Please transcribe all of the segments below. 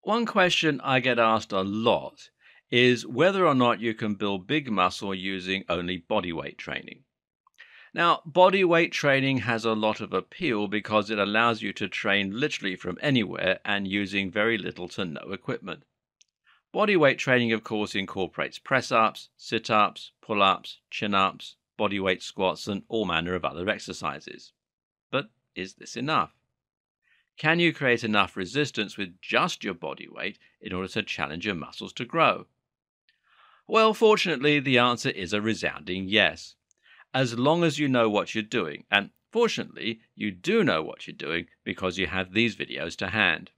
One question I get asked a lot is whether or not you can build big muscle using only bodyweight training. Now, bodyweight training has a lot of appeal because it allows you to train literally from anywhere and using very little to no equipment. Bodyweight training, of course, incorporates press-ups, sit-ups, pull-ups, chin-ups, bodyweight squats, and all manner of other exercises. But is this enough? Can you create enough resistance with just your body weight in order to challenge your muscles to grow? Well, fortunately, the answer is a resounding yes, as long as you know what you're doing. And fortunately, you do know what you're doing because you have these videos to hand.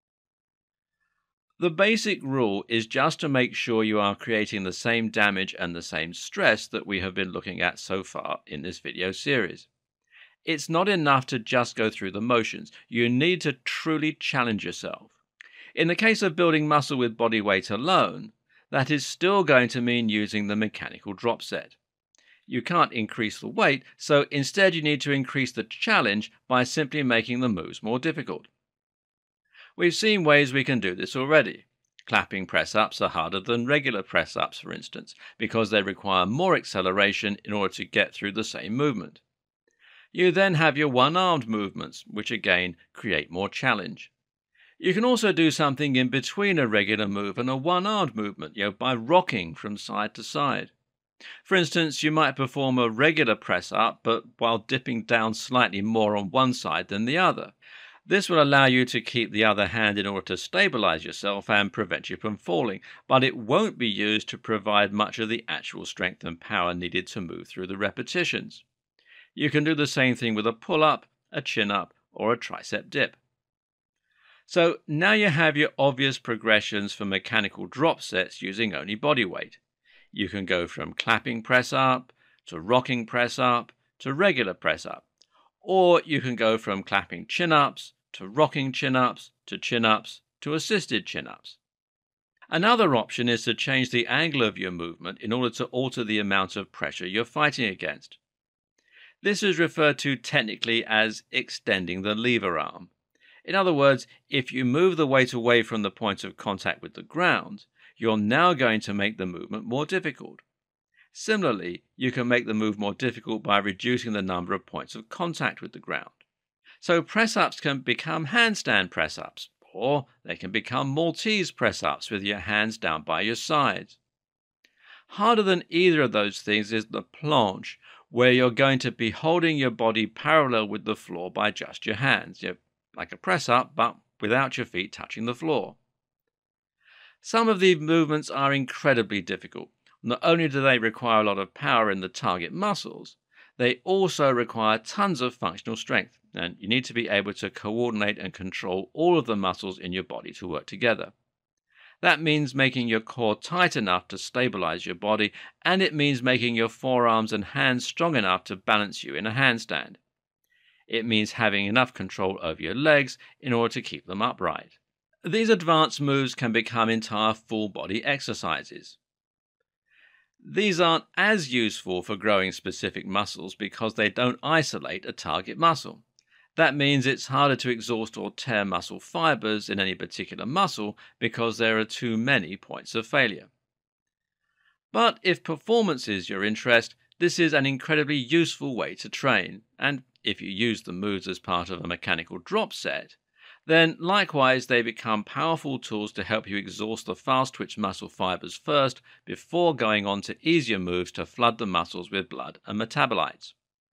The basic rule is just to make sure you are creating the same damage and the same stress that we have been looking at so far in this video series. It's not enough to just go through the motions. You need to truly challenge yourself. In the case of building muscle with body weight alone, that is still going to mean using the mechanical drop set. You can't increase the weight, so instead you need to increase the challenge by simply making the moves more difficult. We've seen ways we can do this already. Clapping press-ups are harder than regular press-ups, for instance, because they require more acceleration in order to get through the same movement. You then have your one-armed movements, which again create more challenge. You can also do something in between a regular move and a one-armed movement, by rocking from side to side. For instance, you might perform a regular press-up, but while dipping down slightly more on one side than the other. This will allow you to keep the other hand in order to stabilize yourself and prevent you from falling, but it won't be used to provide much of the actual strength and power needed to move through the repetitions. You can do the same thing with a pull-up, a chin-up, or a tricep dip. So now you have your obvious progressions for mechanical drop sets using only body weight. You can go from clapping press-up, to rocking press-up, to regular press-up. Or you can go from clapping chin-ups, to rocking chin-ups, to assisted chin-ups. Another option is to change the angle of your movement in order to alter the amount of pressure you're fighting against. This is referred to technically as extending the lever arm. In other words, if you move the weight away from the point of contact with the ground, you're now going to make the movement more difficult. Similarly, you can make the move more difficult by reducing the number of points of contact with the ground. So press-ups can become handstand press-ups, or they can become Maltese press-ups with your hands down by your sides. Harder than either of those things is the planche, where you're going to be holding your body parallel with the floor by just your hands, like a press-up, but without your feet touching the floor. Some of these movements are incredibly difficult. Not only do they require a lot of power in the target muscles, they also require tons of functional strength, and you need to be able to coordinate and control all of the muscles in your body to work together. That means making your core tight enough to stabilize your body, and it means making your forearms and hands strong enough to balance you in a handstand. It means having enough control over your legs in order to keep them upright. These advanced moves can become entire full-body exercises. These aren't as useful for growing specific muscles because they don't isolate a target muscle. That means it's harder to exhaust or tear muscle fibers in any particular muscle because there are too many points of failure. But if performance is your interest, this is an incredibly useful way to train, and if you use the moves as part of a mechanical drop set, then likewise they become powerful tools to help you exhaust the fast-twitch muscle fibers first before going on to easier moves to flood the muscles with blood and metabolites.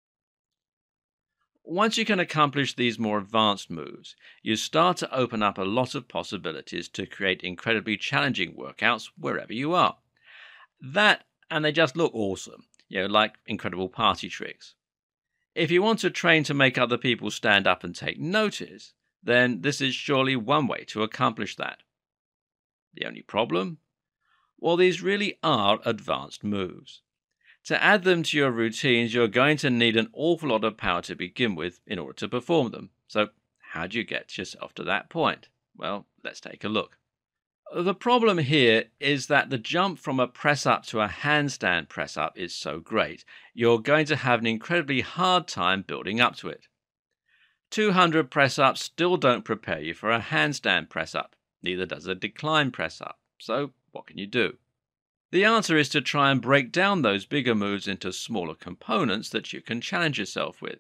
Once you can accomplish these more advanced moves, you start to open up a lot of possibilities to create incredibly challenging workouts wherever you are. And they just look awesome, like incredible party tricks. If you want to train to make other people stand up and take notice, then this is surely one way to accomplish that. The only problem? Well, these really are advanced moves. To add them to your routines, you're going to need an awful lot of power to begin with in order to perform them. So how do you get yourself to that point? Well, let's take a look. The problem here is that the jump from a press-up to a handstand press-up is so great, you're going to have an incredibly hard time building up to it. 200 press-ups still don't prepare you for a handstand press-up. Neither does a decline press up. So what can you do? The answer is to try and break down those bigger moves into smaller components that you can challenge yourself with.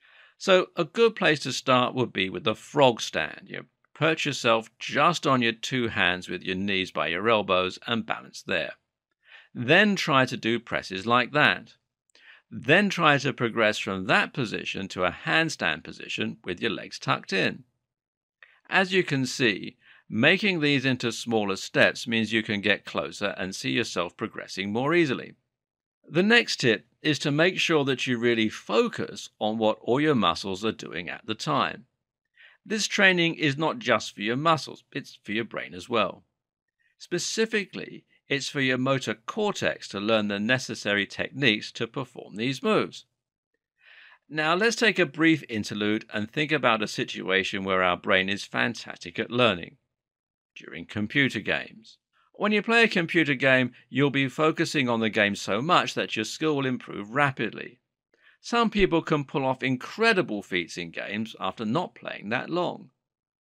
So a good place to start would be with the frog stand. You perch yourself just on your two hands with your knees by your elbows and balance there. Then try to do presses like that. Then try to progress from that position to a handstand position with your legs tucked in. As you can see, making these into smaller steps means you can get closer and see yourself progressing more easily. The next tip is to make sure that you really focus on what all your muscles are doing at the time. This training is not just for your muscles, it's for your brain as well. Specifically, it's for your motor cortex to learn the necessary techniques to perform these moves. Now let's take a brief interlude and think about a situation where our brain is fantastic at learning. During computer games. When you play a computer game, you'll be focusing on the game so much that your skill will improve rapidly. Some people can pull off incredible feats in games after not playing that long.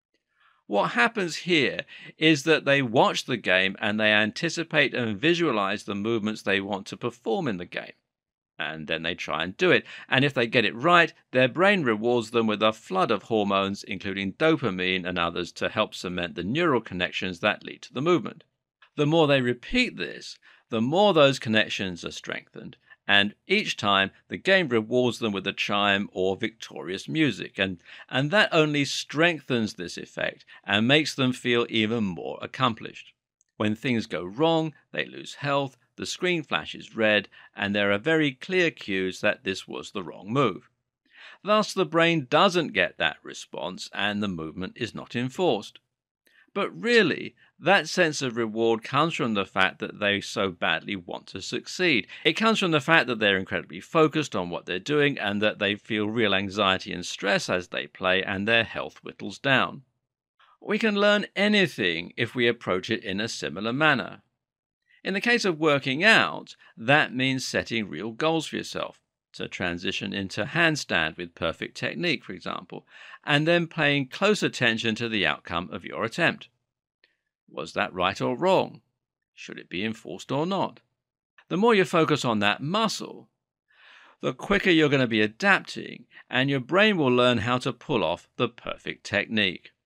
What happens here is that they watch the game and they anticipate and visualize the movements they want to perform in the game. And then they try and do it. And if they get it right, their brain rewards them with a flood of hormones, including dopamine and others, to help cement the neural connections that lead to the movement. The more they repeat this, the more those connections are strengthened. And each time, the game rewards them with a chime or victorious music, and that only strengthens this effect and makes them feel even more accomplished. When things go wrong, they lose health, the screen flashes red, and there are very clear cues that this was the wrong move. Thus, the brain doesn't get that response, and the movement is not enforced. But really, that sense of reward comes from the fact that they so badly want to succeed. It comes from the fact that they're incredibly focused on what they're doing and that they feel real anxiety and stress as they play and their health whittles down. We can learn anything if we approach it in a similar manner. In the case of working out, that means setting real goals for yourself, to transition into handstand with perfect technique, for example, and then paying close attention to the outcome of your attempt. Was that right or wrong? Should it be enforced or not? The more you focus on that muscle, the quicker you're going to be adapting, and your brain will learn how to pull off the perfect technique.